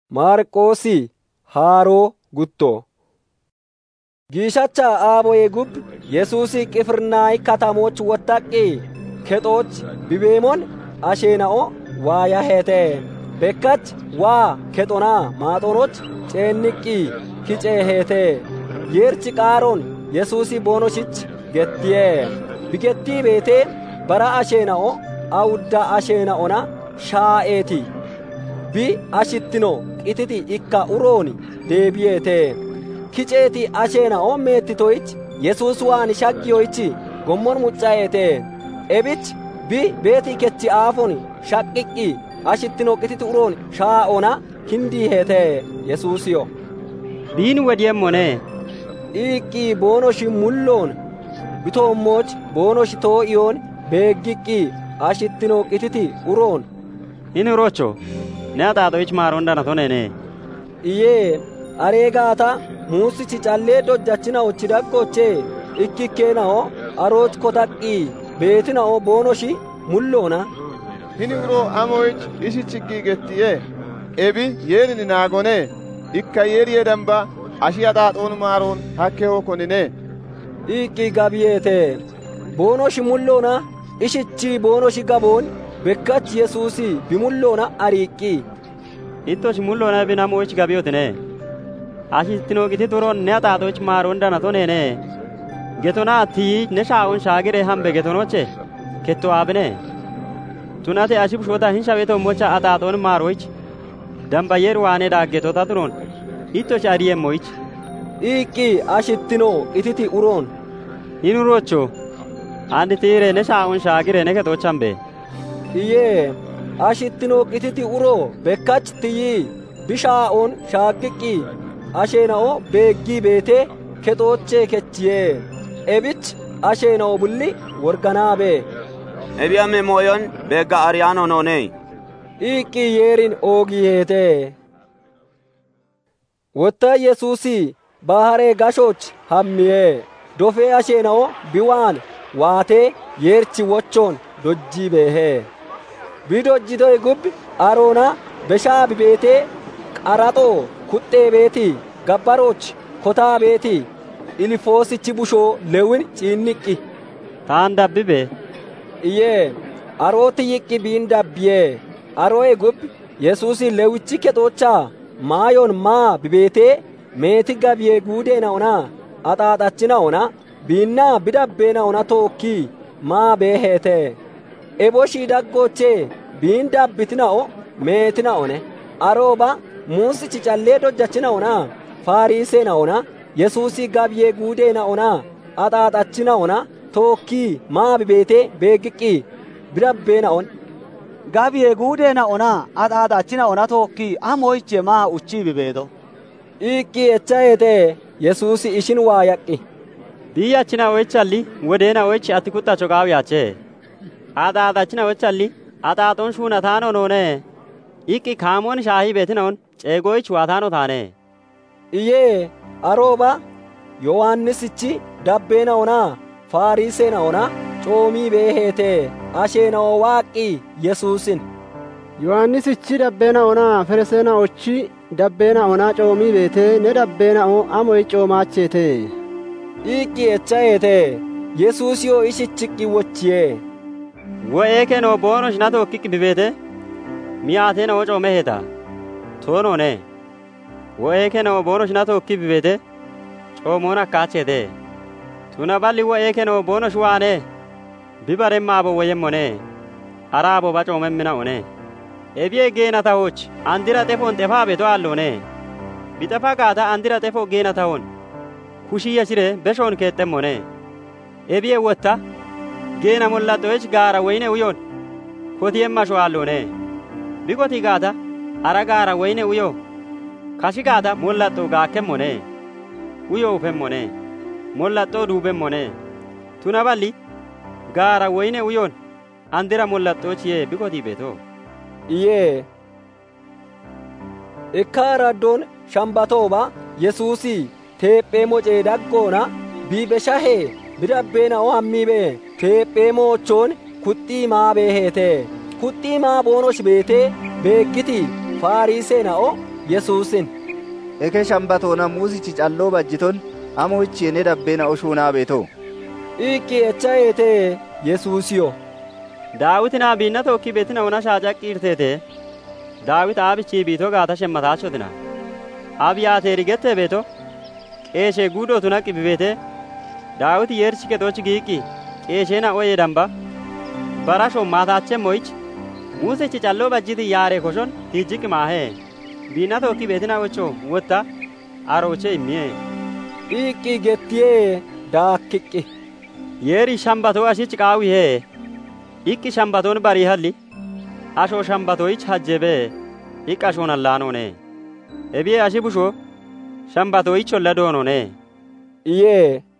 Maarqoosi Haaroo Guttoo Giishacha aaboye gub Yesuusi Qifirnaay katamoch wottaqqi kexoch bibeemon asheena'o waaya heete bekkach waa kexona maaxonoch ceenniqqi kicee heete yerchi qaaron Yesuusi boonoshich gettiye bigettii beete bara asheena'o awudda asheena'ona shaa'eeti bi ashittino qititi ikka urooni deebiyeete kiceeti asheena'o meettitoyich Yesuus waan shaggiyoychi gommon muccayeete ebich bi beeti kechi aafoni shaqqiqqi ashittino qititi urooni shaa'ona kindii heete Yesuusiyo biin wediyemmone iiqqi boonoshi mulloon bitoommoch boonoshi too'iyoon beeggiqqi ashittino qititi uroon hin urocho ne axaaxoyich maaronda natonene iyee areegaata muusichi callee dojjachinaochi daggoche ikkikkeena'o arooch kotaqqi beetina'o boonoshi mulloona hini uro amoyich ishichiggi gettiye ebi yeerini naagone ikka yeeriye damba ashi axaaxoon maaroon hakkeho konine iiqqi gabiyeete boonoshi mulloona ishichi boonoshi gaboon bekkach Yesuusi bimulloona ariiqqi ittoch mulloona binamoyich gabiyotine ashittino qiti turon ne axaaxoyich maaronda natonene getona tiyi ne shaa'on shaagire hambe getonoche ketto aabine tunate ashi bushota hin shawetommocha axaaxoon maaroyich damba yeer waane daaggetota turon ittoch ariyemmoyich iiqqi ashittino qititi uroon hin urocho andi tiire ne shaa'on shaagire ne ketoch hambe iyee ashittino qititi uro bekkach tiyi bishaa'on shaaggiqqi asheena'o beeggii beete kexoochee kechiye ebich asheena'o bulli worganaabe ebiyame mooyon beegga ariyaano noonee iiqqi yeerin oogii heete wotta Yesuusi baharee gashoch hammiye dofee asheena'o biwaan waatee yeerchi wochoon dojjii beehee bidojjitoy gubbi aroona beshaa bibeetee qaraxoo kuxxee beeti gabbaroch kotaa beeti ilifoosichi bushoo lewin ciinniqqi taan dabbibe iyee arooti yiqqi biin dabbiyee aro'e gubbi Yesuusi lewichi kexoochaa maayon maa bibeetee meeti gabiyee guudeena'ona axaaxachina'ona biinnaa bidabbeena'ona tookkii maa beeheete eboshii daggoochee biin dabbitina'o meetina'one arooba muusichi callee dojjachina'ona faariiseena'ona Yesuusi gabiyee guudeena'ona axaaxachina'ona tookkii maa bibeetee beeggiqqi bidabbeena'on gabiyee guudeena'ona axaaxachina'ona tookkii amoyche maa uchii bibeeto iiqqi echayeete Yesuusi ishin waayaqqi biyyachina'oyichalli wodeena'oyich atti kuttacho qaawiyaache axaaxachina'oyichalli axaaxoon shuunataano noone iqqi kaamoon shaahii beetinaon ceegoyich waataano taane iyee arooba yohaannisichi dabbeena'ona faariiseena'ona coomii beeheete asheena'o waaqqi Yesuusin yohaannisichi dabbeena'ona fereseena'ochi dabbeena'ona coomii beete ne dabbeena'o amoy coomaacheete iiqqi echayeete Yesuusiyoo ishichiqqi wochiye wo'eekenoo boonosh na tookkiqqi bibeete miyaateena'o coomeheeta toonone wo'eekenoo boonosh na tookki bibeete coomoon akkaacheete tuna balli wo'eekenoo boonosh waane bibaremmaabo woyemmone araabo ba coomemmina'one ebiyee geena tahoch andira xefon xefaabeto allone bixefa gaata andira xefo geena tahon kushiyya shire beshoon keexxemmone ebiyee wotta geena mollaxoyich gaara woyne uyon kotiyemmasho allone bigoti gaata ara gaara woyne uyo kashi gaata mollaxo gaakkemmone uyo ufemmone mollaxo duubemmone tuna balli gaara woyne uyon andira mollaxochiye bigoti beeto iyee ikkaaraddoon shambatooba Yesuusi teephee mocee daggoona biibeshahee bidabbeena'o hammiibe teephee moochoon kuxxii maa beeheete kuxxii maa boonosh beetee beeggiti faariiseena'o yesuusin eke shambatoona muusichi calloo bajjiton amoichi ene dabbeena oshuunaa beeto iqqi echayeete yesuusiyo daawiti naabiinna tokki beetina una shaacaqqirteete daawit aabichi biito gaata shemmataachootina abiyaateeri gettee beeto qeeshee guudootu naqqi bibeete daawit yeerchi kexoochi giiqqi qeesheena oyee damba bara shommaataachemmoyich muusichi calloo bajjiti yaaree koshon tiijjiqqi maahee biinna tokki beetina wocho wotta arooche immiyee iqqi gettiyee daakkiqqi yeeri shambatoo ashichi qaawihee iqqi shambatoon barii halli ashoo shambatoyich hajjebee iqqi ashoon allaanoone ebiyee ashi bushoo shambatoyich olla doonone iyee